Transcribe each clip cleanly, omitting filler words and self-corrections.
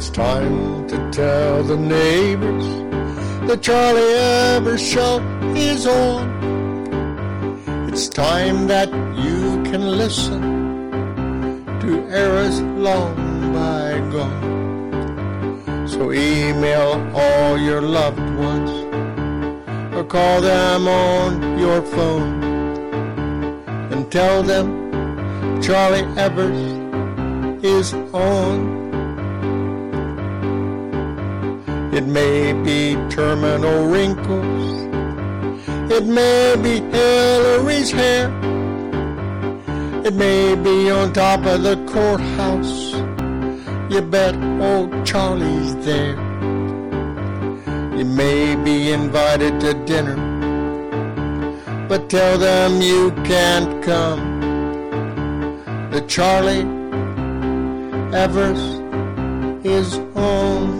It's time to tell the neighbors the Charlie Evers Show is on. It's time that you can listen to eras long bygone. So email all your loved ones or call them on your phone and tell them Charlie Evers is on. It may be terminal wrinkles, it may be Hillary's hair, it may be on top of the courthouse. You bet old Charlie's there. You may be invited to dinner, but tell them you can't come. The Charlie Evers is on.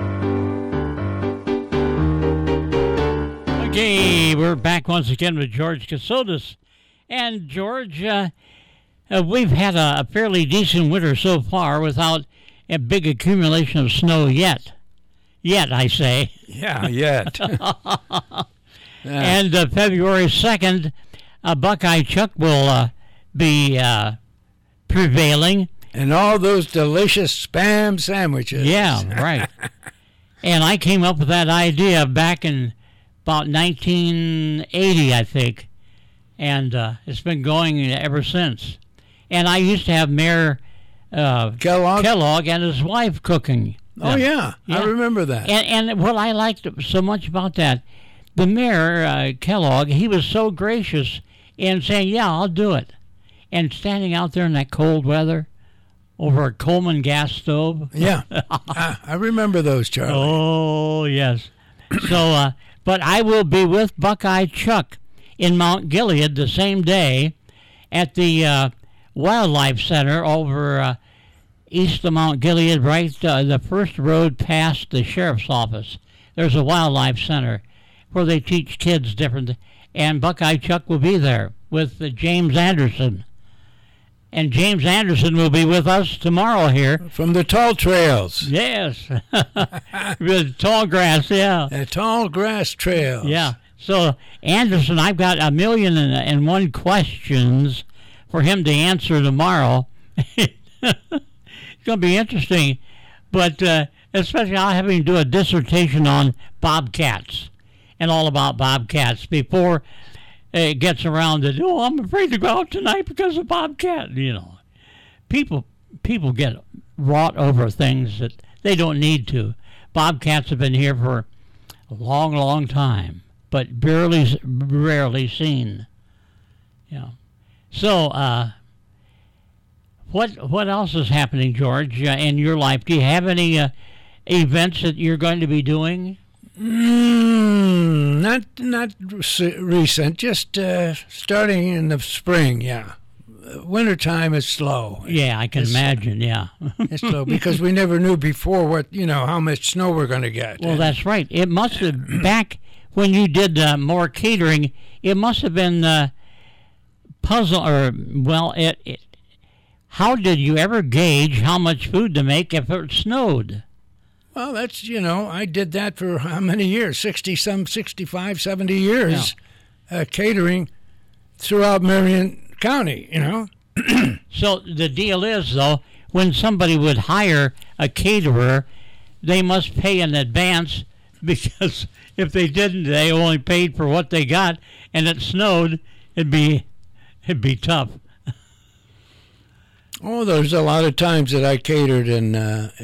Okay, we're back once again with George Kassotis. And George, we've had a fairly decent winter so far without a big accumulation of snow yet. Yet, I say. Yeah, yet. And February 2nd, Buckeye Chuck will be prevailing. And all those delicious Spam sandwiches. Yeah, right. And I came up with that idea back in about 1980, I think. And it's been going ever since. And I used to have Mayor Kellogg and his wife cooking. Oh, yeah. I remember that. And what I liked so much about that, the Mayor, Kellogg, he was so gracious in saying, yeah, I'll do it. And standing out there in that cold weather over a Coleman gas stove. Yeah. I remember those, Charlie. Oh, yes. So, but I will be with Buckeye Chuck in Mount Gilead the same day at the Wildlife Center over east of Mount Gilead, right the first road past the sheriff's office. There's a wildlife center where they teach kids different, and Buckeye Chuck will be there with James Anderson. And James Anderson will be with us tomorrow here. From the Tall Trails. Yes. The tall grass, yeah. The Tall Grass Trails. Yeah. So, Anderson, I've got 1,000,001 questions for him to answer tomorrow. It's going to be interesting. But especially I'll have him do a dissertation on bobcats and all about bobcats before it gets around to, I'm afraid to go out tonight because of bobcat. You know, people get wrought over things that they don't need to. Bobcats have been here for a long, long time, but rarely seen. Yeah. So, what else is happening, George, in your life? Do you have any events that you're going to be doing? Not recent. Just starting in the spring. Yeah, wintertime is slow. Yeah, I can imagine. Yeah, it's slow because we never knew before how much snow we're going to get. Well, that's right. It must have back when you did more catering. It must have been puzzle how did you ever gauge how much food to make if it snowed? Well, that's, I did that for how many years? 65, 70 years, catering throughout Marion County, So the deal is, though, when somebody would hire a caterer, they must pay in advance because if they didn't, they only paid for what they got, and it snowed, it'd be tough. Oh, there's a lot of times that I catered, and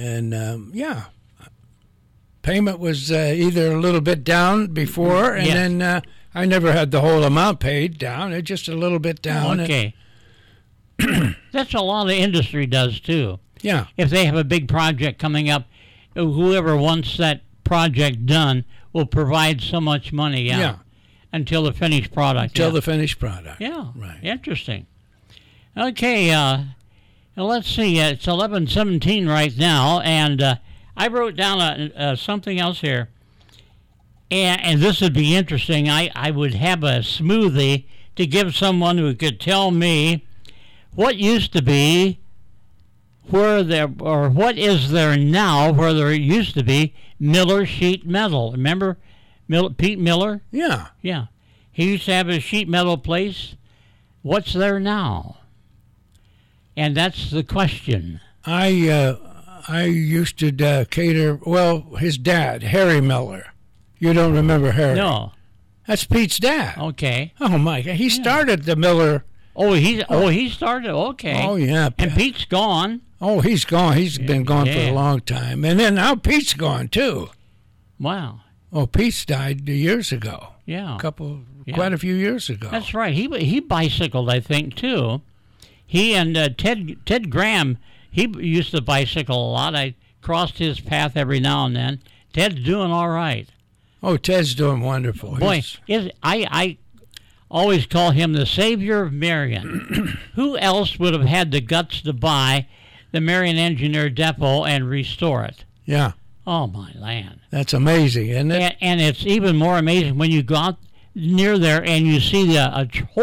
payment was either a little bit down before, and then I never had the whole amount paid down. It's just a little bit down. Okay. That's a lot of industry does, too. Yeah. If they have a big project coming up, whoever wants that project done will provide so much money, until the finished product. Until the finished product. Yeah. Right. Interesting. Okay, let's see. It's 11:17 right now, and I wrote down something else here. And this would be interesting. I would have a smoothie to give someone who could tell me what used to be what is there now where there used to be Miller Sheet Metal? Remember Pete Miller? Yeah. Yeah. He used to have a sheet metal place. What's there now? And that's the question. I used to cater. Well, his dad, Harry Miller. You don't remember Harry? No. That's Pete's dad. Okay. Oh my God! He started the Miller. He started. Okay. Oh yeah. And Pete's gone. Oh, he's gone. He's been gone for a long time. And then now Pete's gone too. Wow. Oh, Pete's died years ago. Yeah. Quite a few years ago. That's right. He bicycled, I think, too. He and Ted Graham, he used to bicycle a lot. I crossed his path every now and then. Ted's doing all right. Oh, Ted's doing wonderful. Boy, I always call him the savior of Marion. Who else would have had the guts to buy the Marion Engineer Depot and restore it? Yeah. Oh, my land. That's amazing, isn't it? And it's even more amazing when you go out near there and you see a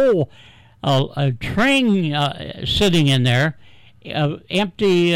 train sitting in there, empty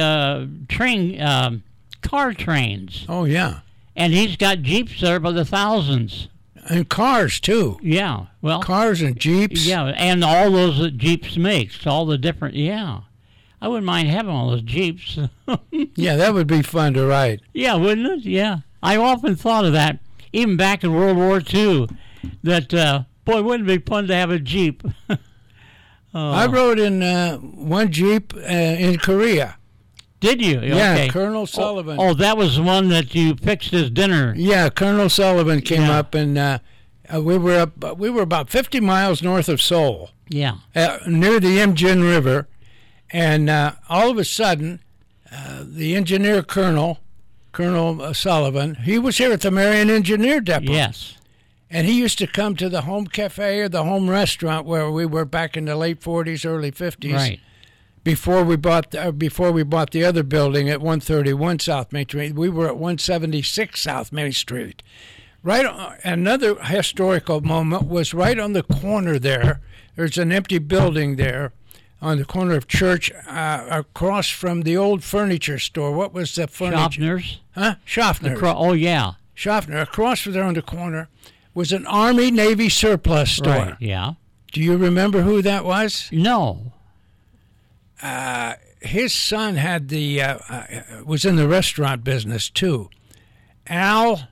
car trains. Oh, yeah. And he's got Jeeps there by the thousands. And cars, too. Yeah. Well, cars and Jeeps. Yeah, and all those that Jeeps makes, all the different, yeah. I wouldn't mind having all those Jeeps. Yeah, that would be fun to ride. Yeah, wouldn't it? Yeah. I often thought of that, even back in World War II, that, boy, wouldn't it be fun to have a Jeep? I rode in one Jeep in Korea. Did you? Yeah, okay. Colonel Sullivan. Oh, that was the one that you fixed his dinner. Yeah, Colonel Sullivan came up, and we were about 50 miles north of Seoul. Yeah. Near the Imjin River, and all of a sudden, the engineer Colonel Sullivan, he was here at the Marion Engineer Depot. Yes. And he used to come to the home cafe or the home restaurant where we were back in the late 40s, early 50s. Right. Before we bought the other building at 131 South Main Street, we were at 176 South Main Street. Another historical moment was right on the corner there. There's an empty building there on the corner of Church, across from the old furniture store. What was the furniture? Schaffner's? Huh? Schaffner's. Oh, yeah. Schaffner. Across from there on the corner was an Army-Navy surplus store. Right, yeah. Do you remember who that was? No. His son had was in the restaurant business too. Al.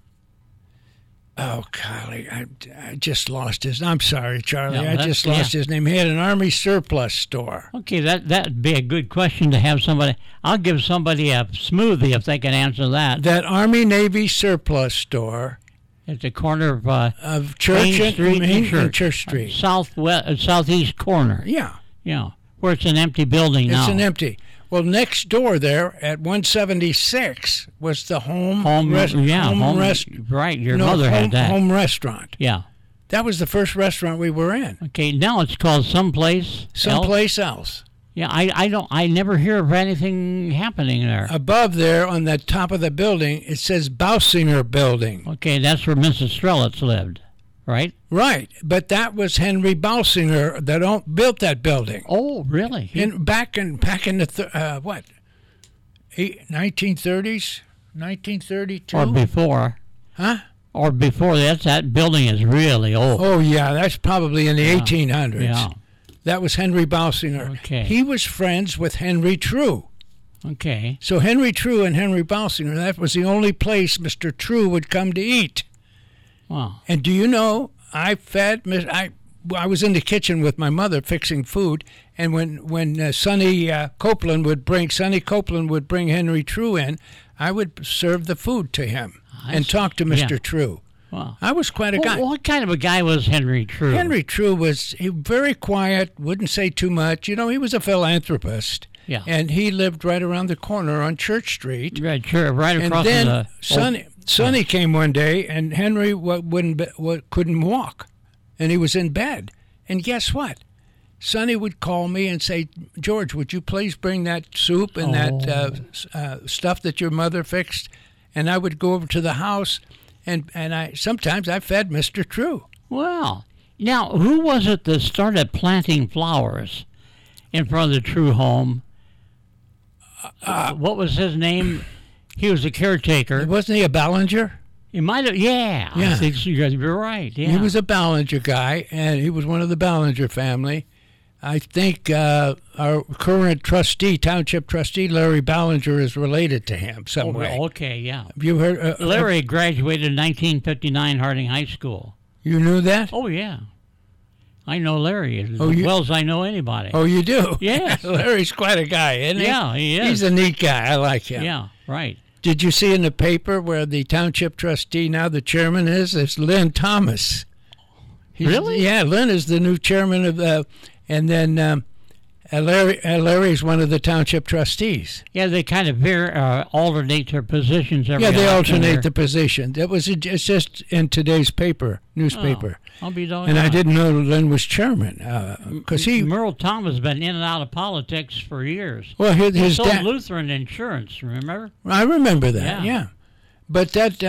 Oh, golly, I just lost his. I'm sorry, Charlie. No, I just lost his name. He had an Army surplus store. Okay, that'd be a good question to have somebody. I'll give somebody a smoothie if they can answer that. That Army-Navy surplus store at the corner of Church Main Street and Church Street, southeast corner. Yeah. Yeah. Where it's an empty building now. It's an empty. Well, next door there at 176 was the home restaurant. Right, your mother had that. Home restaurant. Yeah. That was the first restaurant we were in. Okay, now it's called Someplace Else. Yeah, I never hear of anything happening there. Above there on the top of the building, it says Bausinger Building. Okay, that's where Mrs. Strelitz lived, right? Right, but that was Henry Bausinger that built that building. Oh, really? Back in the 1930s, 1932, or before? Huh? Or before that building is really old. Oh yeah, that's probably in the 1800s. Yeah. That was Henry Bausinger. Okay. He was friends with Henry True. Okay. So Henry True and Henry Bausinger, that was the only place Mr. True would come to eat. Wow. And do you know, I was in the kitchen with my mother fixing food, and when Sonny Copeland would bring Henry True in, I would serve the food to him and talk to Mr. True. Wow. I was quite a guy. What kind of a guy was Henry True? Henry True was very quiet, wouldn't say too much. You know, he was a philanthropist. Yeah. And he lived right around the corner on Church Street. Right, sure, right across and then the... Sonny came one day, and Henry couldn't walk, and he was in bed. And guess what? Sonny would call me and say, "George, would you please bring that soup and that stuff that your mother fixed?" And I would go over to the house, and sometimes I fed Mr. True. Wow. Now, who was it that started planting flowers in front of the True home? what was his name? He was a caretaker. Wasn't he a Ballinger? He might have, yeah. Yeah. I think so. You're right. Yeah. He was a Ballinger guy, and he was one of the Ballinger family. I think our current trustee, township trustee, Larry Ballinger, is related to him some way. Okay, yeah. Have you heard? Larry graduated in 1959 Harding High School. You knew that? Oh, yeah. I know Larry as Oh, well as I know anybody. Oh, you do? Yes. Larry's quite a guy, isn't he? Yeah, he is. He's a neat guy. I like him. Yeah, right. Did you see in the paper where the township trustee, now the chairman is? It's Lynn Thomas. Really? Yeah, Lynn is the new chairman of the, and then Larry's one of the township trustees. Yeah, they kind of alternate their positions every Yeah, they election alternate year. the position. It's just in today's newspaper. I'll be doggone. And I didn't know Lynn was chairman because Merle Thomas has been in and out of politics for years. Well, He his sold dad. Lutheran Insurance, remember? I remember that. Yeah. Yeah. But that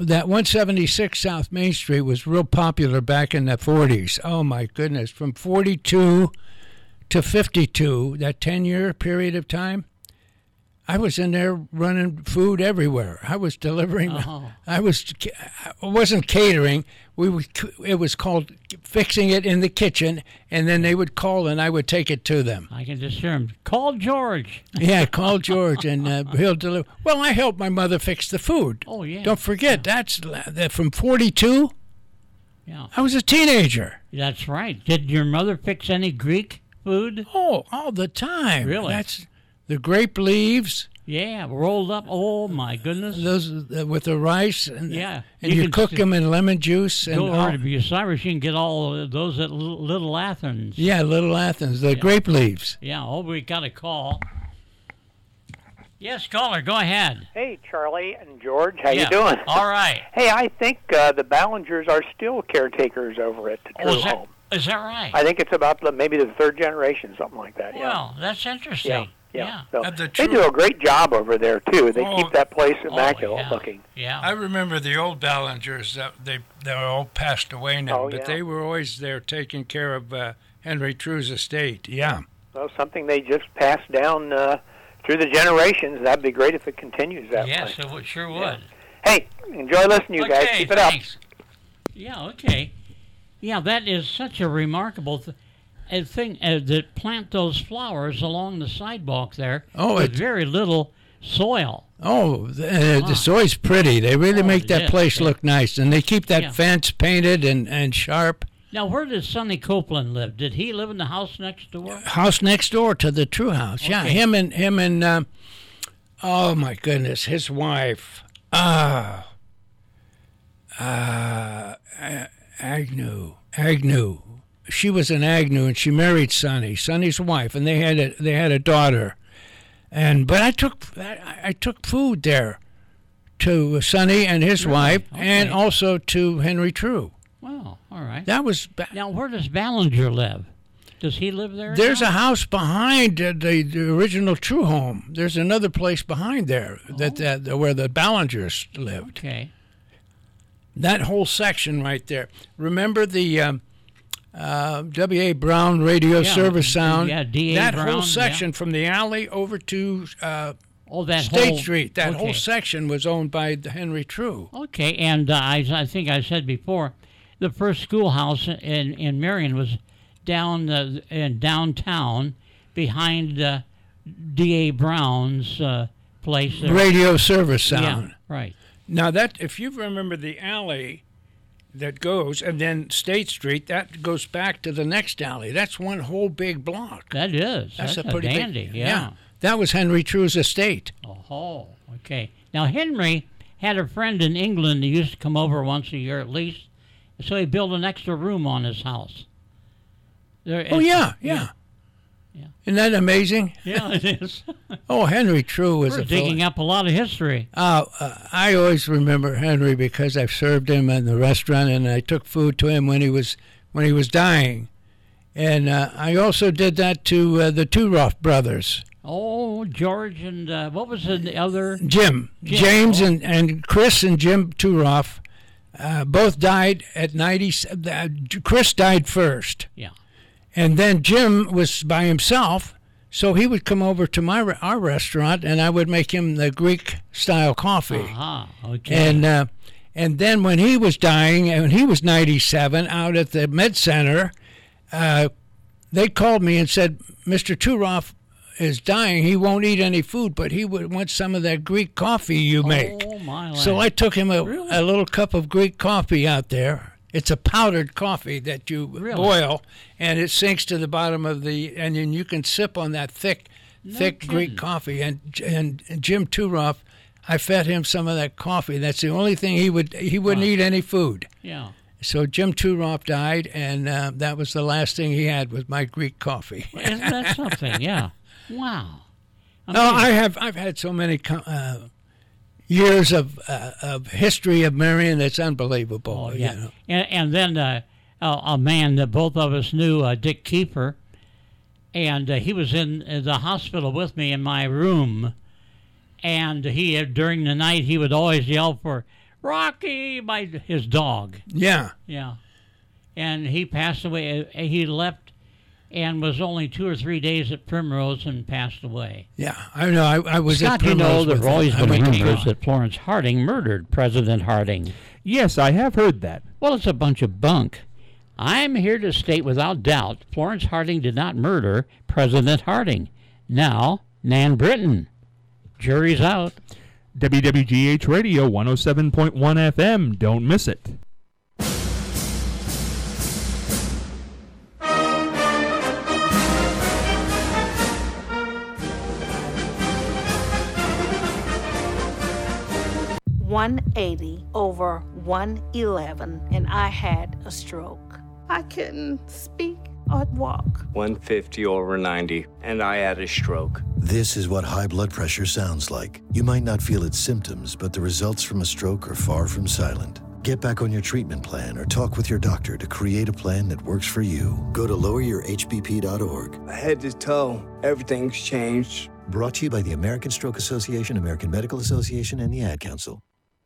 176 South Main Street was real popular back in the 40s. Oh my goodness! From 42 to 52, that 10-year period of time, I was in there running food everywhere. I was delivering. Oh. I wasn't catering. It was called fixing it in the kitchen, and then they would call, and I would take it to them. I can just hear him. Call George. Yeah, call George, and he'll deliver. Well, I helped my mother fix the food. Oh, yeah. Don't forget, that's from 42. Yeah, I was a teenager. that's right. Did your mother fix any Greek food? Oh, all the time. Really? That's the grape leaves. Yeah, rolled up. Oh, my goodness. Those with the rice, and Yeah. and you can cook them in lemon juice and Go over to Bucyrus, you can get all of those at Little Athens. yeah, Little Athens, the grape leaves. Yeah, oh, we got a call. Yes, caller, go ahead. Hey, Charlie and George, how you Yeah. doing? All right. Hey, I think the Ballingers are still caretakers over at the True is that, Home. is that right? I think it's about maybe the third generation, something like that. Well, that's interesting. Yeah. Yeah. So At the they True- do a great job over there too. They Oh. keep that place immaculate yeah. looking. Yeah. I remember the old Ballingers. They're all passed away now, Oh, but yeah. they were always there taking care of Henry True's estate. Yeah. Well, something they just passed down through the generations. That'd be great if it continues that Yes, way. it sure would. Hey, enjoy listening to you guys. Okay, Keep it up. thanks. Yeah, okay. Yeah, that is such a remarkable thing that plant those flowers along the sidewalk there Oh, with it- very little soil. Oh, the soil's pretty. They really Oh, make it that is, place yeah. look nice, and they keep that Yeah. fence painted and sharp. Now, where did Sonny Copeland live? Did he live in the house next door? House next door to the True House. Yeah, Okay. him and oh my goodness, his wife. Agnew. She was an Agnew, and she married Sonny's wife, and they had a daughter. But I took food there to Sonny and his wife, Okay. and also to Henry True. Well, all right. That was. Now, where does Ballinger live? Does he live there? There's now? a house behind the original True Home. There's another place behind there that where the Ballingers lived. Okay. That whole section right there. Remember the W.A. Brown radio Yeah, service sound? yeah, D.A. That Brown, whole yeah. section from the alley over to Oh, that State whole, Street. That okay. whole section was owned by the Henry True. Okay, and I think I said before, the first schoolhouse in Marion was down in downtown behind D.A. Brown's place there. Radio service sound. Yeah, right. Now that if you remember the alley that goes, and then State Street, that goes back to the next alley. That's one whole big block. That is. That's a pretty dandy. big. Yeah. That was Henry True's estate. Oh, okay. Now, Henry had a friend in England who used to come over once a year at least, so he built an extra room on his house. Oh yeah. Yeah. Isn't that amazing? Yeah, it is. Oh, Henry True was We're a digging up a lot of history. I always remember Henry because I've served him in the restaurant, and I took food to him when he was dying, and I also did that to the Turoff brothers, Oh, George and what was the other? James and Chris and Jim Turoff, both died at 90. Chris died first. Yeah. And then Jim was by himself So he would come over to our restaurant, and I would make him the Greek-style coffee. Okay. And then when he was dying, and he was 97, out at the Med Center, they called me and said, Mr. Turoff is dying. He won't eat any food, but he would want some of that Greek coffee you make. Oh, my land. So I took him a little cup of Greek coffee out there. It's a powdered coffee that you boil, and it sinks to the bottom of and then you can sip on that thick Greek coffee. And Jim Turoff, I fed him some of that coffee. That's the only thing he wouldn't eat any food. Yeah. So Jim Turoff died, and that was the last thing he had was my Greek coffee. Isn't that something? Yeah. Wow. No, I've had so many years of history of Marion that's unbelievable. Oh, yeah. You know? And then a man that both of us knew, Dick Keeper, and he was in the hospital with me in my room, and during the night he would always yell for Rocky, his dog. Yeah. Yeah. And he passed away. He left and was only 2 or 3 days at Primrose and passed away. Yeah, I know. I was Scott, at Primrose. there have always been rumors that Florence Harding murdered President Harding. Yes, I have heard that. Well, it's a bunch of bunk. I'm here to state without doubt Florence Harding did not murder President Harding. Now, Nan Britton. Jury's out. WWGH Radio 107.1 FM. Don't miss it. .180 over 111, and I had a stroke. I couldn't speak or walk. 150 over 90, and I had a stroke. This is what high blood pressure sounds like. You might not feel its symptoms, but the results from a stroke are far from silent. Get back on your treatment plan or talk with your doctor to create a plan that works for you. Go to loweryourhbp.org. Head to toe, everything's changed. Brought to you by the American Stroke Association, American Medical Association, and the Ad Council.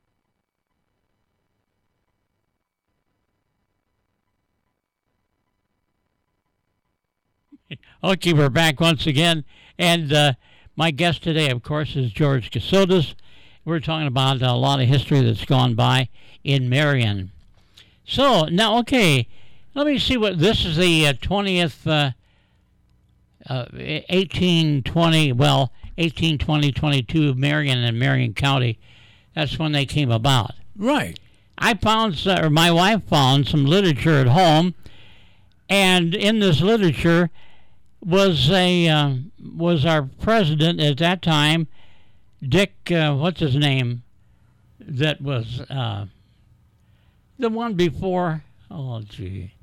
Okay, we're back once again, and my guest today, of course, is George Casotis. We're talking about a lot of history that's gone by in Marion. So, now, okay, let me see what, this is the 1820, 22, Marion and Marion County. That's when they came about. Right. I found, or my wife found some literature at home, and in this literature was our president at that time, Dick, what's his name? That was the one before. Oh, gee,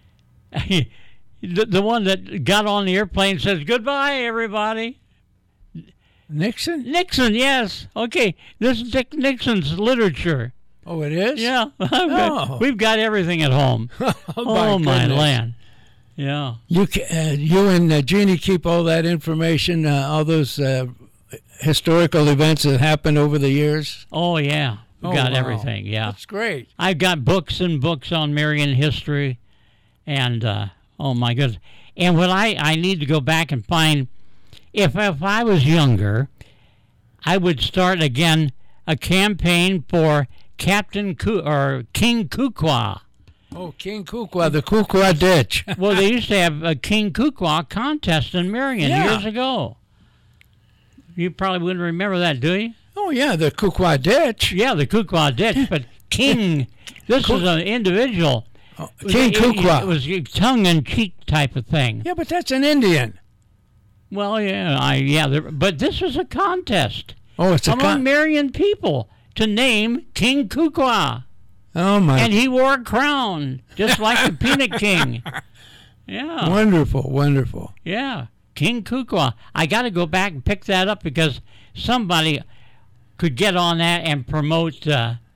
the one that got on the airplane and says goodbye, everybody. Nixon? Nixon, yes. Okay, this is Dick Nixon's literature. Oh, it is? Yeah. We've got everything at home. Oh, my land. Yeah. You and Jeannie keep all that information, all those historical events that happened over the years? Oh, yeah. We've got everything, yeah. That's great. I've got books and books on Marion history, and, oh, my goodness. And what I need to go back and find, if I was younger, I would start again a campaign for King Kukwa. Oh, King Kukwa, the Kukwa ditch. Well, they used to have a King Kukwa contest in Marion years ago. You probably wouldn't remember that, do you? Oh, yeah, the Kukwa ditch. Yeah, the Kukwa ditch, but King, this is an individual. Oh, King Kukwa. It was a tongue-in-cheek type of thing. Yeah, but that's an Indian. Well, but this was a contest. Oh, it's among Marion people to name King Kukwa. Oh, my. And he wore a crown, just like the Peanut King. Yeah. Wonderful, wonderful. Yeah, King Kukwa. I got to go back and pick that up because somebody could get on that and promote,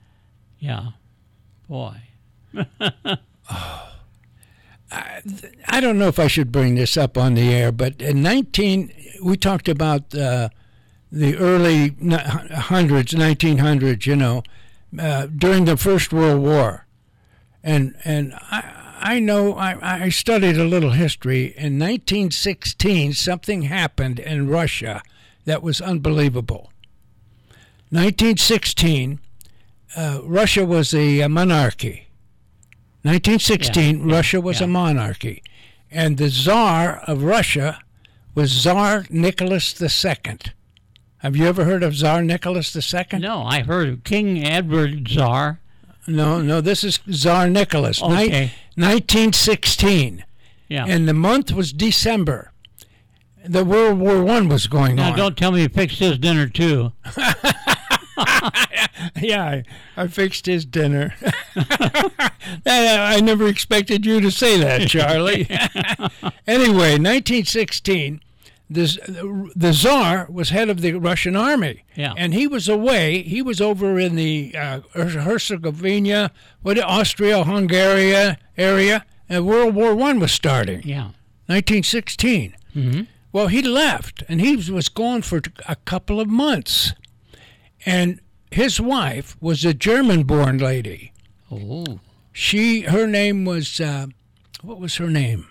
boy. I don't know if I should bring this up on the air, but in we talked about the early 1900s, during the First World War. And I know. I studied a little history. In 1916, something happened in Russia that was unbelievable. 1916, Russia was a monarchy. 1916, Russia was a monarchy. And the Tsar of Russia was Tsar Nicholas II. Have you ever heard of Tsar Nicholas II? No, I heard of King Edward Tsar. No, this is Tsar Nicholas. Okay. 1916. Yeah. And the month was December. The World War I was going on. Now, don't tell me you fixed his dinner, too. Yeah, I fixed his dinner. I never expected you to say that, Charlie. Anyway, 1916, the Tsar was head of the Russian army. Yeah. And he was away. He was over in the Herzegovina, Austria-Hungary area, and World War I was starting. Yeah. 1916. Mm-hmm. Well, he left, and he was gone for a couple of months. And his wife was a German-born lady. Oh. Her name was, what was her name?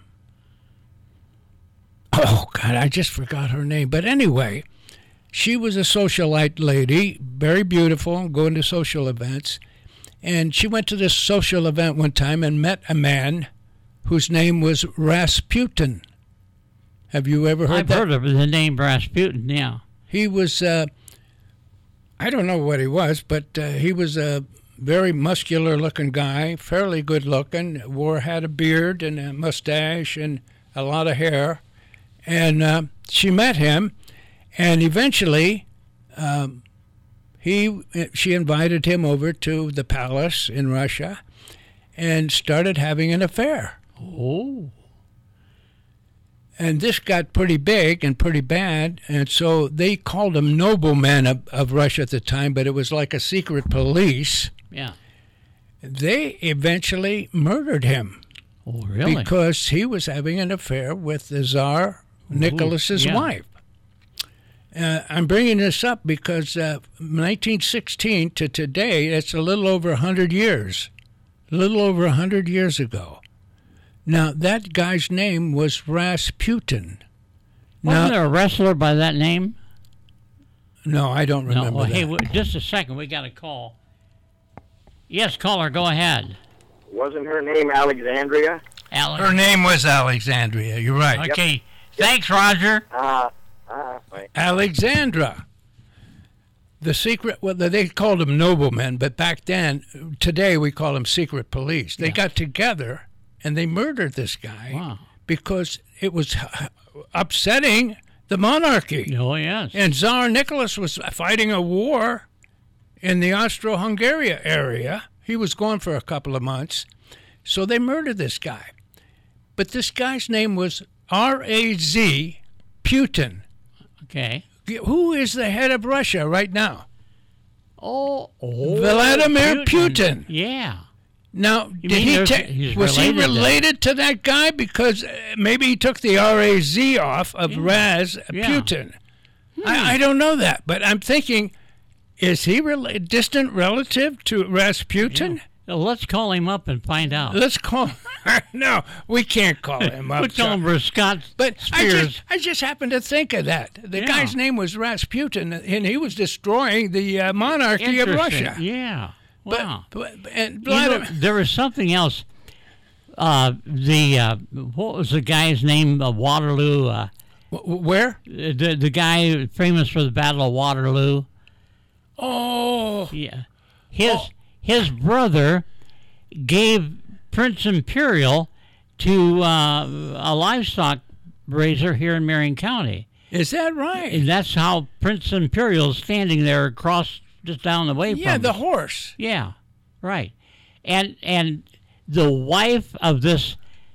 Oh, God, I just forgot her name. But anyway, she was a socialite lady, very beautiful, going to social events. And she went to this social event one time and met a man whose name was Rasputin. Have you ever heard I've that? heard of the name Rasputin, yeah. He was, I don't know what he was, but he was a very muscular-looking guy, fairly good-looking, had a beard and a mustache and a lot of hair. And she met him, and eventually she invited him over to the palace in Russia and started having an affair. Oh. And this got pretty big and pretty bad, and so they called them noblemen of Russia at the time, but it was like a secret police. Yeah. They eventually murdered him. Oh, really? Because he was having an affair with the Tsar Nicholas's wife. I'm bringing this up because 1916 to today, it's a little over 100 years. A little over 100 years ago. Now, that guy's name was Rasputin. Wasn't there a wrestler by that name? No, I don't remember no. Well, that. Hey, just a second. We got a call. Yes, caller, go ahead. Wasn't her name Alexandria? Her name was Alexandria. You're right. Okay. Yep. Thanks, Roger. Alexandra. The secret, well, they called them noblemen, but back then, today we call them secret police. They got together and they murdered this guy because it was upsetting the monarchy. Oh, yes. And Tsar Nicholas was fighting a war in the Austro-Hungary area. He was gone for a couple of months. So they murdered this guy. But this guy's name was R.A.Z. Putin. Okay. Who is the head of Russia right now? Oh, Vladimir Putin. Yeah. Now, was he related to that guy? Because maybe he took the R-A-Z off of Putin. I don't know that, but I'm thinking, is he distant relative to Rasputin? Yeah. Well, let's call him up and find out. Let's call. No, we can't call him up. We'll call him Scott Spears. I just happened to think of that. The guy's name was Rasputin, and he was destroying the monarchy of Russia. Yeah. Wow. There was something else. What was the guy's name? Waterloo. Where? The guy famous for the Battle of Waterloo. Oh. Yeah. His brother gave Prince Imperial to a livestock raiser here in Marion County. Is that right? And that's how Prince Imperial's standing there across just down the way from the horse. Yeah, right. And the wife of this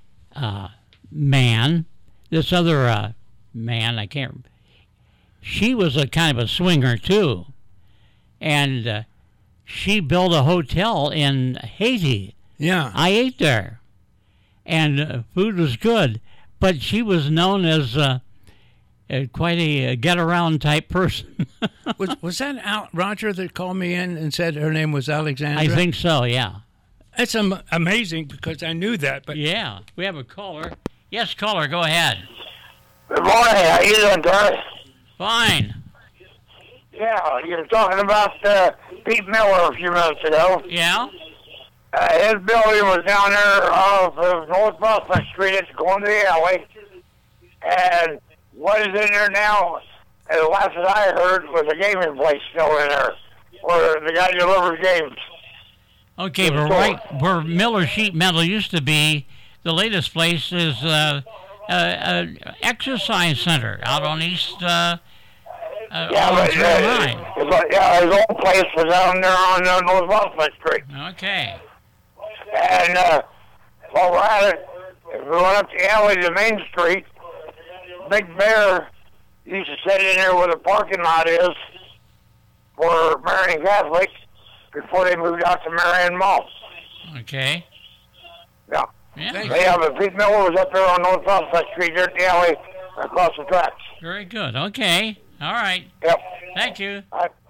man, this other man, she was a kind of a swinger too. And she built a hotel in Haiti. Yeah. I ate there. And food was good. But she was known as quite a get-around type person. was that Roger that called me in and said her name was Alexandra? I think so, yeah. That's amazing because I knew that. But Yeah, we have a caller. Yes, caller, go ahead. Good morning. How you doing, Terry? Fine. Yeah, you were talking about Pete Miller a few minutes ago. Yeah? His building was down there off of North Prospect Street. It's going to the alley. And what is in there now, as last as I heard, was a gaming place still in there, where the guy delivers games. Okay, but right where Miller Sheet Metal used to be, the latest place is exercise center out on East. Yeah, his old place was down there on North Prospect Street. Okay. And while we're at it, if we went up the alley to Main Street, Big Bear used to sit in there where the parking lot is for Marian Catholic before they moved out to Marian Mall. Okay. Yeah. Yeah. But Pete Miller was up there on North Prospect Street, there at the alley across the tracks. Very good. Okay. All right. Yep. Thank you. All right.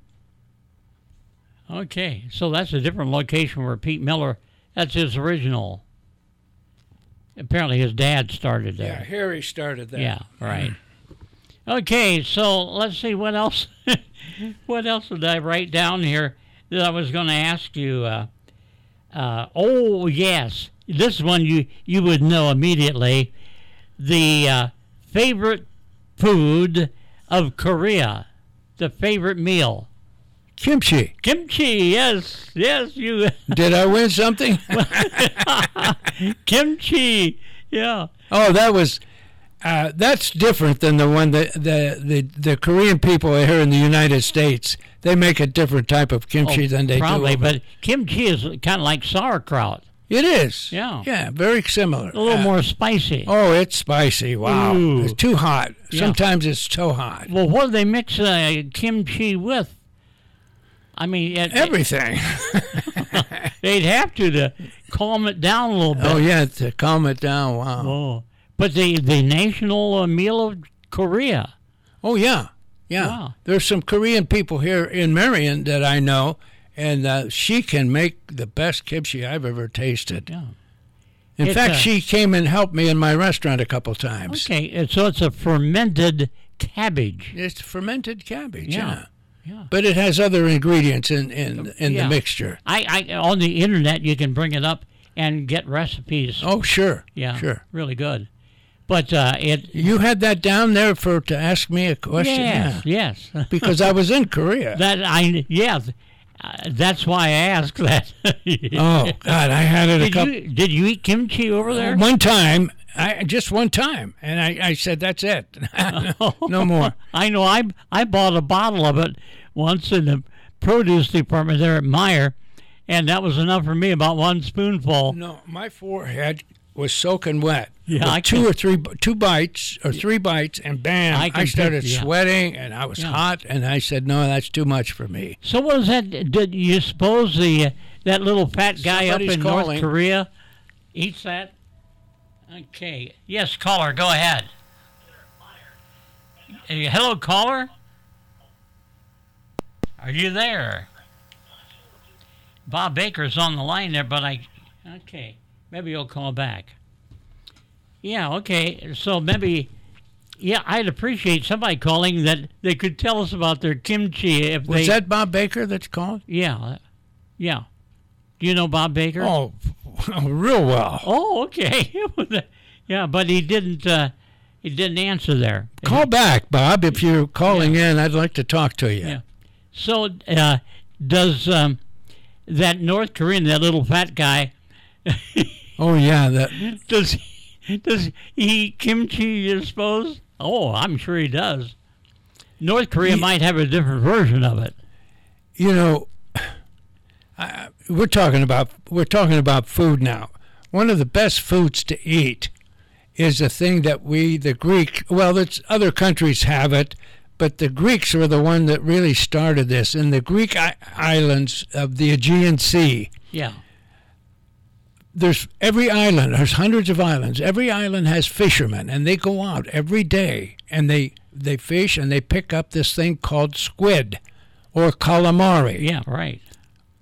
Okay, so that's a different location where Pete Miller, that's his original. Apparently his dad started there. yeah, Harry started that. Yeah, right. Okay, so let's see what else. What else did I write down here that I was going to ask you? Oh, yes. This one you would know immediately. The favorite food of Korea. The favorite meal. Kimchi. Kimchi, yes, you. Did I win something? Kimchi, yeah. Oh, that's different than the one that the Korean people here in the United States. They make a different type of kimchi than they probably, do. but kimchi is kind of like sauerkraut. It is. Yeah. Yeah, very similar. A little more spicy. Oh, it's spicy. Wow. Ooh. It's too hot. Yeah. Sometimes it's so hot. Well, what do they mix kimchi with? I mean, everything. They'd have to calm it down a little bit. Oh, yeah, to calm it down. Wow. Oh. But the national meal of Korea. Oh, yeah. Yeah. Wow. There's some Korean people here in Marion that I know, and she can make the best kimchi I've ever tasted. Yeah. In fact, she came and helped me in my restaurant a couple times. Okay, so it's a fermented cabbage. It's fermented cabbage, Yeah. But it has other ingredients in the mixture. I on the internet you can bring it up and get recipes. Oh, sure. Yeah. Sure. Really good. But you had that down there to ask me a question. Yes. Because I was in Korea. That's why I asked that. Oh God, I had it Did you eat kimchi over there? One time. Just one time, and I said, that's it. No more. I know. I bought a bottle of it once in the produce department there at Meijer, and that was enough for me, about one spoonful. No, my forehead was soaking wet. Yeah, two bites, and bam, I started sweating, and I was hot, and I said, no, that's too much for me. So what was that? Did you suppose that little fat guy Somebody's up in calling. North Korea eats that? Okay. Yes, caller, go ahead. Hello, caller? Are you there? Bob Baker's on the line there, but okay. Maybe he'll call back. Yeah, okay. So maybe, I'd appreciate somebody calling that they could tell us about their kimchi. Was that Bob Baker that's called? Yeah. Do you know Bob Baker? Oh, real well. Oh, okay. Yeah, but he didn't answer there. Call back, Bob, if you're calling in. I'd like to talk to you. Yeah. So does that North Korean, that little fat guy? Oh yeah, does he eat kimchi? You suppose? Oh, I'm sure he does. North Korea might have a different version of it. You know, we're talking about food now. One of the best foods to eat is a thing that the Greek, it's other countries have it, but the Greeks were the one that really started this. In the Greek islands of the Aegean Sea, there's hundreds of islands. Every island has fishermen, and they go out every day, and they fish, and they pick up this thing called squid or calamari. Yeah, right.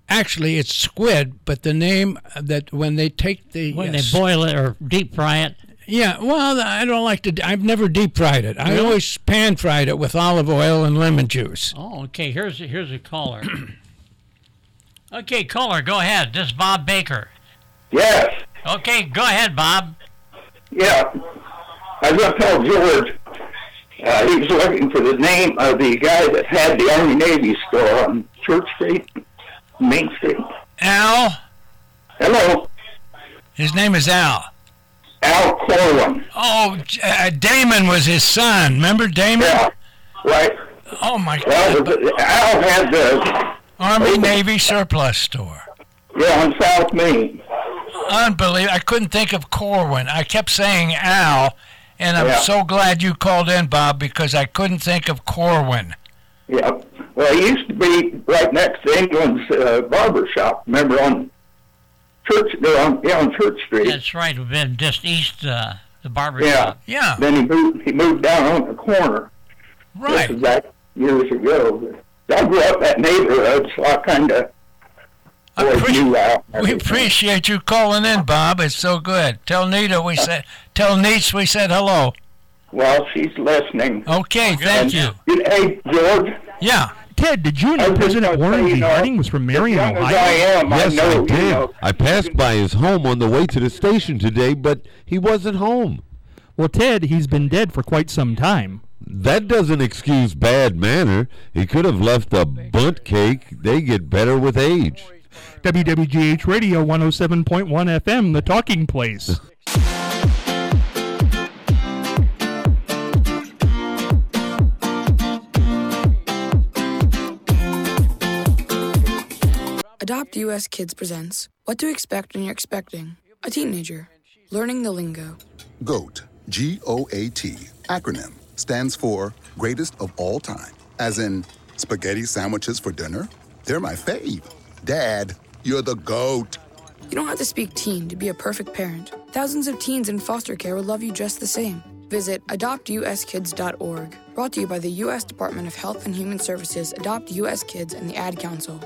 Actually, it's squid, but the name that when they take the When they boil it or deep fry it. yeah, well, I don't like to. I've never deep fried it. I Really? always pan fried it with olive oil and lemon juice. Oh, okay. Here's a caller. Okay, caller, go ahead. This is Bob Baker. Yes. Okay, go ahead, Bob. Yeah. I was going to tell George he was looking for the name of the guy that had the Army-Navy store on Church Street, Main Street. Al. Hello. His name is Al. Al Corwin. Oh, Damon was his son. Remember Damon? Yeah. Right. Oh my Well, God! Al had the Army Navy surplus store. yeah on South Main. Unbelievable! I couldn't think of Corwin. I kept saying Al, and I'm Yeah. so glad you called in, Bob, because I couldn't think of Corwin. Yeah. Well, he used to be right next to England's barber shop. Remember on Church? On Church Street. That's right. We've been just east the barber Yeah. shop. Yeah, Then he moved down on the corner. right. This is back years ago. I grew up in that neighborhood, so I kind of always knew Al. We appreciate you calling in, Bob. It's so good. Tell Nita tell Neats we said hello. Well, she's listening. Okay, thank you. Hey, George. Yeah. Ted, did you I know was just President gonna Warren say, B. you know, Harding was from Marion, as young Ohio? as I am, Yes, I know, I you did. know, I passed by his home on the way to the station today, but he wasn't home. Well, Ted, he's been dead for quite some time. That doesn't excuse bad manner. He could have left a bunt cake. They get better with age. WWGH Radio 107.1 FM, the talking place. Adopt US Kids presents What to Expect When You're Expecting a Teenager. Learning the Lingo. GOAT, G-O-A-T, acronym, stands for Greatest of All Time. As in, spaghetti sandwiches for dinner? They're my fave. Dad, you're the GOAT. You don't have to speak teen to be a perfect parent. Thousands of teens in foster care will love you just the same. Visit adoptuskids.org. Brought to you by the U.S. Department of Health and Human Services, Adopt U.S. Kids, and the Ad Council.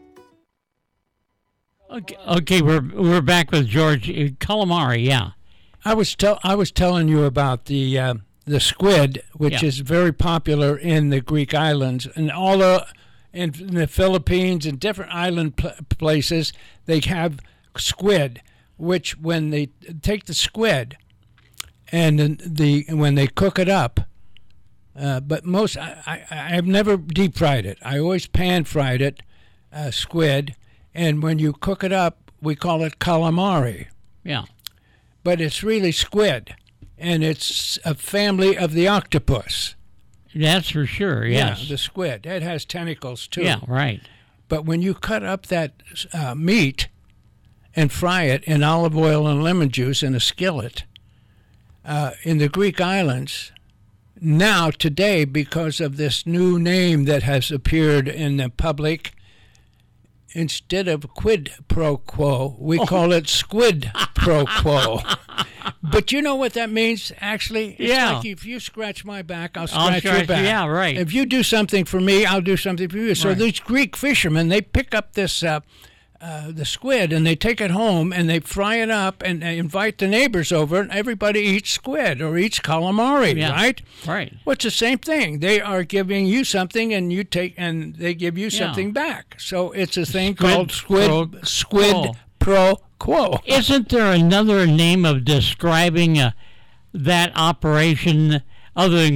Okay, we're back with George Calamari. Yeah, I was telling you about the squid, which is very popular in the Greek islands and in the Philippines and different island places. They have squid, which when they take the squid and when they cook it up, but most I've never deep fried it. I always pan fried it, squid. And when you cook it up, we call it calamari. Yeah. But it's really squid, and it's a family of the octopus. That's for sure, yes. Yeah, the squid. It has tentacles, too. Yeah, right. But when you cut up that meat and fry it in olive oil and lemon juice in a skillet, in the Greek islands, now, today, because of this new name that has appeared in the public, instead of quid pro quo, we call it squid pro quo. But you know what that means, actually? It's like if you scratch my back, I'll scratch your back. Yeah, right. If you do something for me, I'll do something for you. So these Greek fishermen, they pick up this the squid, and they take it home, and they fry it up, and they invite the neighbors over, and everybody eats squid or eats calamari, right? Right. Well, it's the same thing. They are giving you something, and you take, and they give you something back. So it's a thing called squid pro quo. Isn't there another name of describing that operation other than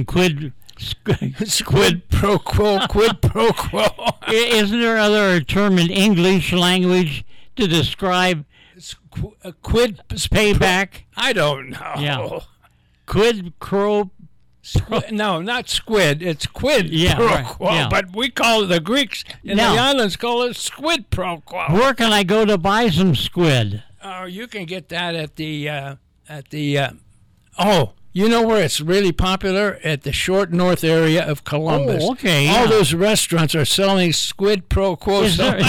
squid pro quo, quid pro quo? Isn't there other term in English language to describe quid payback? I don't know. Yeah. Quid pro. No, not squid. It's quid pro quo. Yeah. But we call it, the Greeks in the islands call it squid pro quo. Where can I go to buy some squid? Oh, you can get that at the you know where it's really popular? At the Short North area of Columbus. Oh, okay. All those restaurants are selling squid pro quo.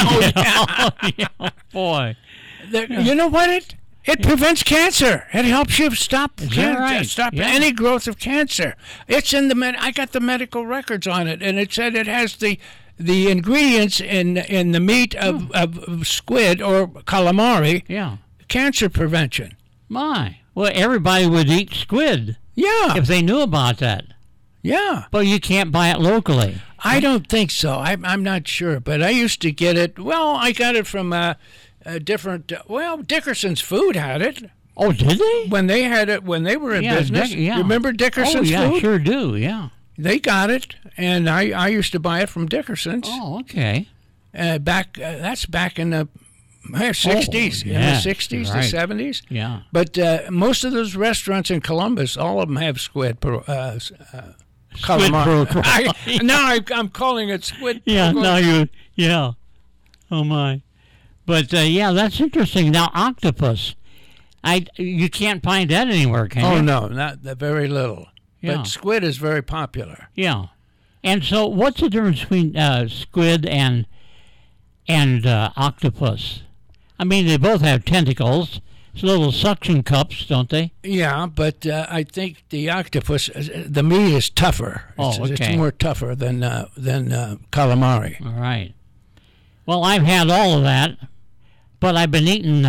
Boy. You know what? It prevents cancer. It helps you stop Right? any growth of cancer. It's in I got the medical records on it, and it said it has the the ingredients in the meat of squid or calamari. Yeah. Cancer prevention. My. Well, everybody would eat squid. Yeah. If they knew about that. Yeah. But you can't buy it locally. I don't think so. I'm not sure, but I used to get it. Well, I got it from a different. Dickerson's Food had it. Oh, did they? When they had it, when they were in business. Remember Dickerson's Food? Oh, yeah, I sure do. Yeah. They got it, and I used to buy it from Dickerson's. Oh, okay. That's back in the 60s, in the 60s, right. the 70s. Yeah. But most of those restaurants in Columbus, all of them have squid. Calamari. I'm calling it squid. Yeah, yeah. Oh, my. But, that's interesting. Now, octopus. You can't find that anywhere, can you? Oh, no, not very little. Yeah. But squid is very popular. Yeah. And so what's the difference between squid and octopus? I mean, they both have tentacles. It's little suction cups, don't they? Yeah, but I think the octopus, the meat is tougher. It's more tougher than calamari. All right. Well, I've had all of that, but I've been eating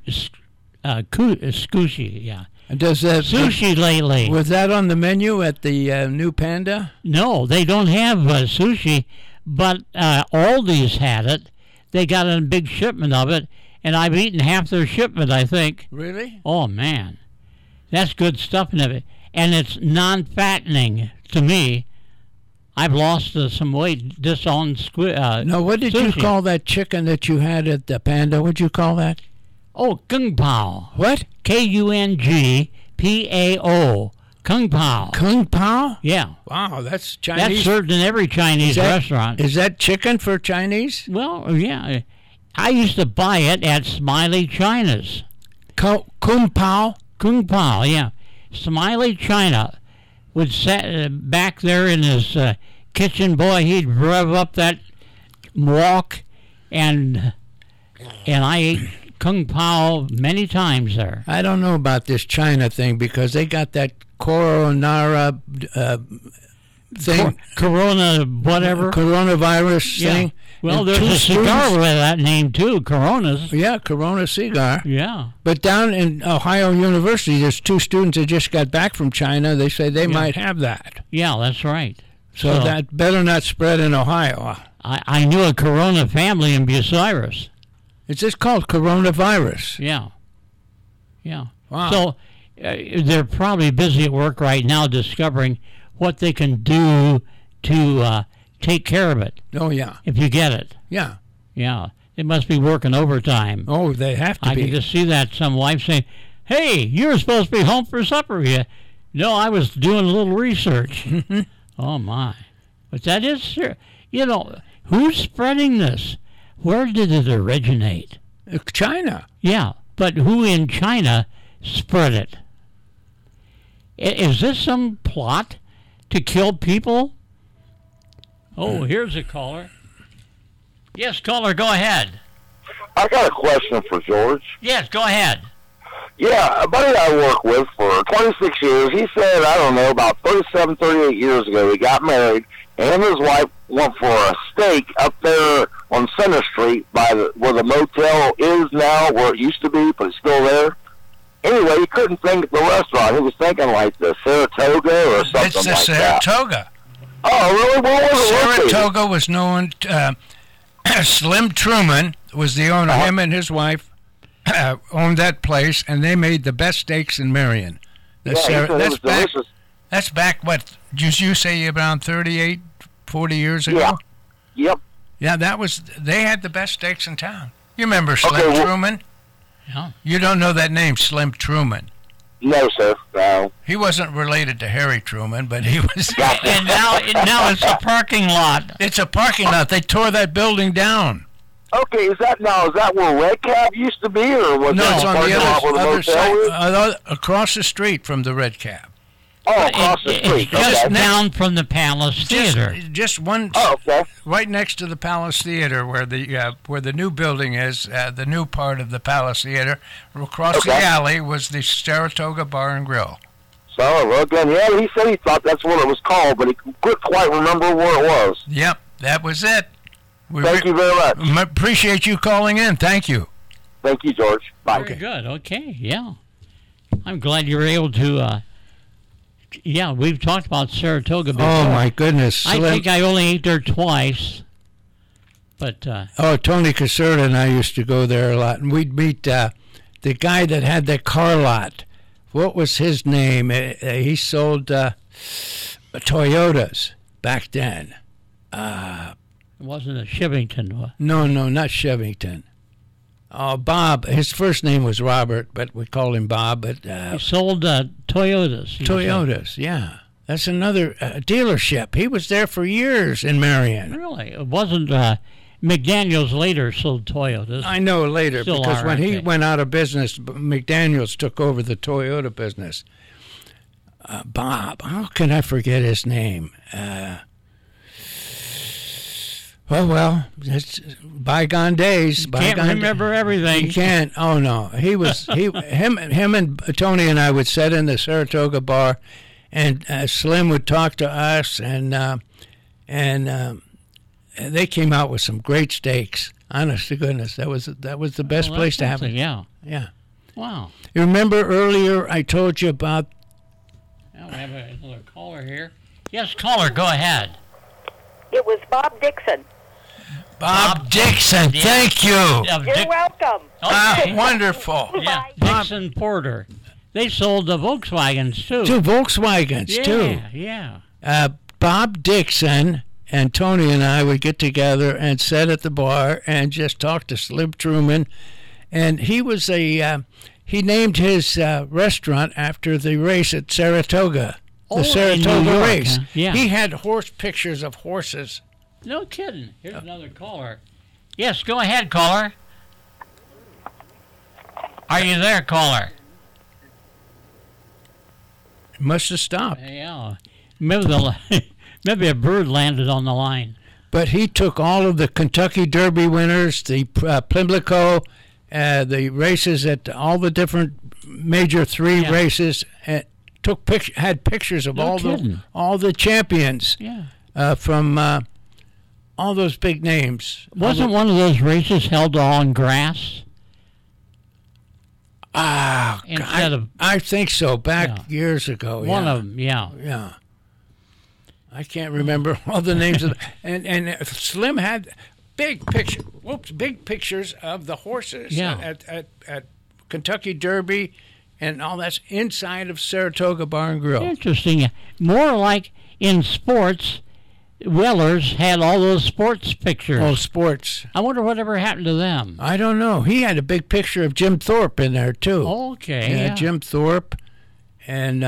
sushi, yeah. Does that sushi lately? Was that on the menu at the New Panda? No, they don't have sushi, but Aldi's had it. They got a big shipment of it, and I've eaten half their shipment, I think. Really? Oh, man. That's good stuff in it. And it's non-fattening to me. I've lost some weight just on squid. No, what did sushi. You call that chicken that you had at the Panda? What'd you call that? Oh, Kung Pao. What? Kungpao. Kung Pao. Kung Pao? Yeah. Wow, that's Chinese. That's served in every Chinese restaurant. Is that chicken for Chinese? Well, yeah. I used to buy it at Smiley China's. Kung Pao? Kung Pao, yeah. Smiley China would sit back there in his kitchen. Boy, he'd rev up that wok, and I ate Kung Pao many times there. I don't know about this China thing because they got that coronara thing. Corona whatever. Coronavirus thing. Well, and there's a cigar with that name too, Coronas. Yeah, Corona cigar. Yeah. But down in Ohio University, there's 2 students that just got back from China. They say they might have that. Yeah, that's right. So that better not spread in Ohio. I knew a Corona family in Bucyrus. It's just called coronavirus. Yeah. Yeah. Wow. So they're probably busy at work right now discovering what they can do to take care of it. Oh, yeah. If you get it. Yeah. Yeah. They must be working overtime. Oh, they have to be. I can just see that some wife saying, hey, you were supposed to be home for supper. Yeah. No, I was doing a little research. Oh, my. But that is, who's spreading this? Where did it originate? China. Yeah, but who in China spread it? Is this some plot to kill people? Oh, here's a caller. Yes, caller, go ahead. I got a question for George. Yes, go ahead. Yeah, a buddy I work with for 26 years, he said, I don't know, about 37, 38 years ago, he got married, and him and his wife went for a steak up there on Center Street by where the motel is now, where it used to be, but it's still there. Anyway, he couldn't think of the restaurant. He was thinking like the Saratoga or something like that. It's the Saratoga. Oh, really? What was it? Saratoga was known, Slim Truman was the owner. Him and his wife owned that place, and they made the best steaks in Marion. That's back, what, did you say around 38, 40 years ago? Yeah. Yep. Yeah, they had the best steaks in town. You remember Slim Truman? Yeah. You don't know that name, Slim Truman? No, sir. No. He wasn't related to Harry Truman, but he was. And now it's a parking lot. It's a parking lot. They tore that building down. Okay, is that where Red Cab used to be, or was no? It's on the other side, across the street from the Red Cab. Oh, across the street. It's just down from the Palace Theater. Just one. Oh, okay. Right next to the Palace Theater, where the new building is, the new part of the Palace Theater. Across the alley was the Saratoga Bar and Grill. So, well, again, he said he thought that's what it was called, but he couldn't quite remember where it was. Yep, that was it. Thank you very much. Appreciate you calling in. Thank you. Thank you, George. Bye. Very good. Okay. Yeah. I'm glad you were able to. We've talked about Saratoga before. Oh my goodness! I think I only ate there twice. But Tony Caserta and I used to go there a lot, and we'd meet the guy that had the car lot. What was his name? He sold Toyotas back then. It wasn't a Chevington. No, not Chevington. Bob. His first name was Robert, but we called him Bob. But he sold Toyotas. Toyotas, yeah. That's another dealership. He was there for years in Marion. Really? It wasn't McDaniels later sold Toyotas. I know later, Still because are, when he okay. went out of business, McDaniels took over the Toyota business. Bob, how can I forget his name? Well, it's bygone days. Can't remember everything. You can't. Oh no, he was him and Tony and I would sit in the Saratoga bar, and Slim would talk to us, and they came out with some great steaks. Honest to goodness, that was the best place to have it. Yeah. Yeah. Wow. You remember earlier I told you about? Now we have another caller here. Yes, caller, go ahead. It was Bob Dixon. Bob Dixon, Yeah. thank you. You're welcome. Okay. Wonderful. Yeah, Dixon Porter. They sold the Volkswagens, too. 2 Volkswagens, too. Yeah. Bob Dixon and Tony and I would get together and sit at the bar and just talk to Slim Truman. And he was he named his restaurant after the race at Saratoga. The Saratoga in New York, race. huh? Yeah. He had pictures of horses. No kidding. Here's another caller. Yes, go ahead, caller. Are you there, caller? Must have stopped. Yeah. Maybe a bird landed on the line. But he took all of the Kentucky Derby winners, the Pimlico, the races at all the different major 3 races, and had pictures of all the champions. Yeah. From all those big names. Wasn't one of those races held on grass? I think so. Back years ago. One of them, yeah. Yeah. I can't remember all the names of and Slim had big pictures of the horses at Kentucky Derby and all that's inside of Saratoga Bar and Grill. Interesting. More like in sports, Wellers had all those sports pictures. Oh, sports. I wonder whatever happened to them. I don't know. He had a big picture of Jim Thorpe in there, too. Okay. Yeah, Jim Thorpe and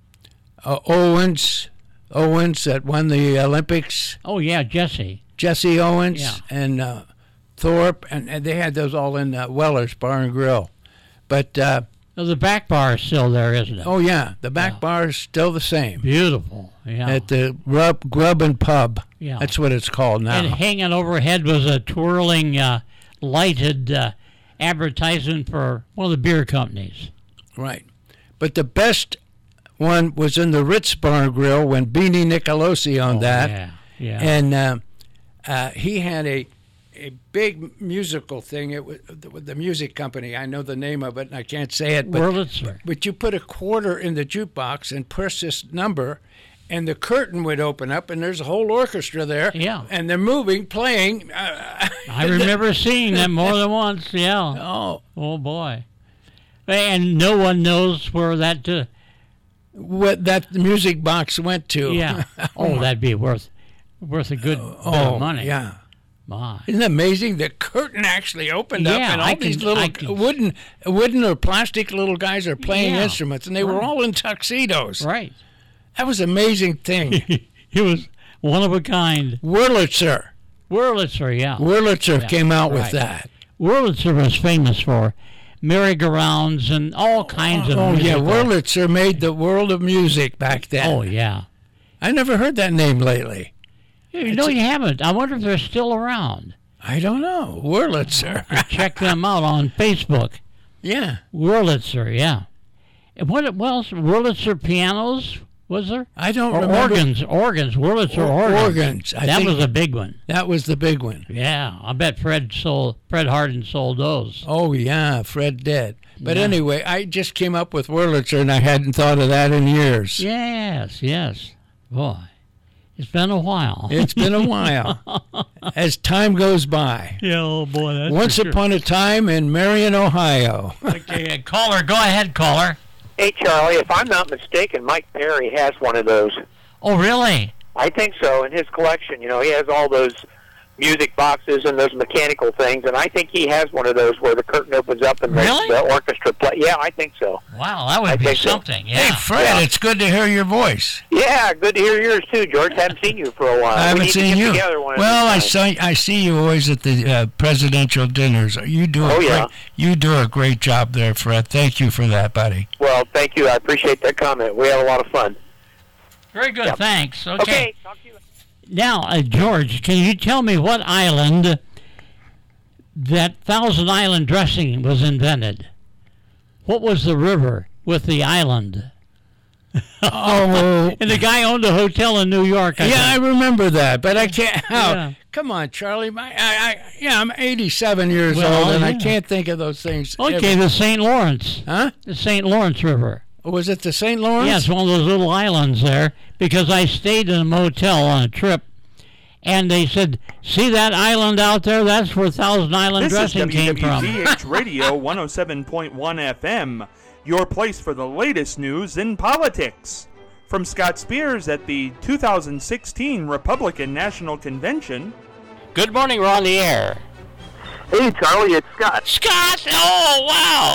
Owens that won the Olympics. Oh, yeah, Jesse Owens and Thorpe, and they had those all in Weller's Bar and Grill. But the back bar is still there, isn't it? Oh, yeah. The back bar is still the same. Beautiful, yeah. At the Grub and Pub. Yeah. That's what it's called now. And hanging overhead was a twirling, lighted advertisement for one of the beer companies. Right. But the best one was in the Ritz Bar and Grill when Beanie Nicolosi owned that. Yeah. And he had a big musical thing. It was the music company. I know the name of it, and I can't say it. But you put a quarter in the jukebox and press this number, and the curtain would open up, and there's a whole orchestra there. Yeah. And they're moving, playing. I remember seeing them more than once, yeah. Oh, boy. And no one knows where what that music box went to. Yeah. That'd be worth a good bit of money. Yeah. My. Isn't it amazing? The curtain actually opened up, and all these little wooden or plastic little guys are playing instruments, and they were all in tuxedos. Right. That was an amazing thing. He was one of a kind. Wurlitzer, yeah. Wurlitzer came out with that. Wurlitzer was famous for merry-go-rounds and all kinds of music. Oh, yeah, Wurlitzer made the world of music back then. Oh, yeah. I never heard that name lately. No, you haven't. I wonder if they're still around. I don't know. Wurlitzer. Check them out on Facebook. Yeah. Wurlitzer, yeah. And what else? Wurlitzer pianos? Was there? I don't or remember. Organs. Wurlitzer Organs. Organs. That was a big one. That was the big one. Yeah, I bet Fred Hardin sold those. Oh, yeah, Fred did. But anyway, I just came up with Wurlitzer, and I hadn't thought of that in years. Yes. Boy, it's been a while. It's been a while. As time goes by. Yeah, oh, boy. That's Once upon a time in Marion, Ohio. Okay, caller. Go ahead, caller. Hey, Charlie, if I'm not mistaken, Mike Perry has one of those. Oh, really? I think so. In his collection, he has all those music boxes and those mechanical things, and I think he has one of those where the curtain opens up and the orchestra play. Yeah, I think so. Wow, that would be something. So. Yeah. Hey, Fred, it's good to hear your voice. Yeah, good to hear yours too, George. Haven't seen you for a while. I haven't seen you. Well, I see you always at the presidential dinners. You do a great job there, Fred. Thank you for that, buddy. Well, thank you. I appreciate that comment. We had a lot of fun. Very good. Yep. Thanks. Okay. Talk to you. Now, George, can you tell me what island that Thousand Island dressing was invented? What was the river with the island? Oh. And the guy owned a hotel in New York. I remember that, but I can't. Yeah. Come on, Charlie. I'm 87 years old, and I can't think of those things. Okay, the St. Lawrence. Huh? The St. Lawrence River. Was it the St. Lawrence? Yes, one of those little islands there, because I stayed in a motel on a trip, and they said, see that island out there? That's where Thousand Island dressing came from. This is WWZH Radio 107.1 FM, your place for the latest news in politics. From Scott Spears at the 2016 Republican National Convention. Good morning, we're on the air. Hey, Charlie, it's Scott. Scott! Oh, wow!